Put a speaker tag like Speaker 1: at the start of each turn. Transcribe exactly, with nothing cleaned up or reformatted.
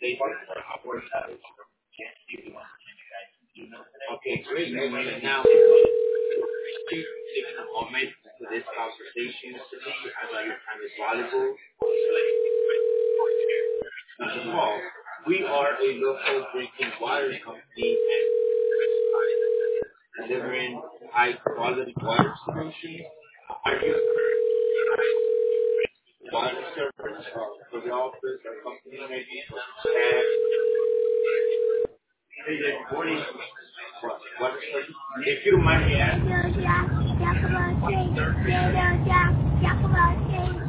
Speaker 1: Okay, great. Now, taking a moment for this conversation today. I know your time is valuable. First of all, we are a local drinking water company delivering high quality water solutions. Are you a water service uh, for the office or company maybe for staff? Hey, good morning. What, water service? If you don't mind me asking.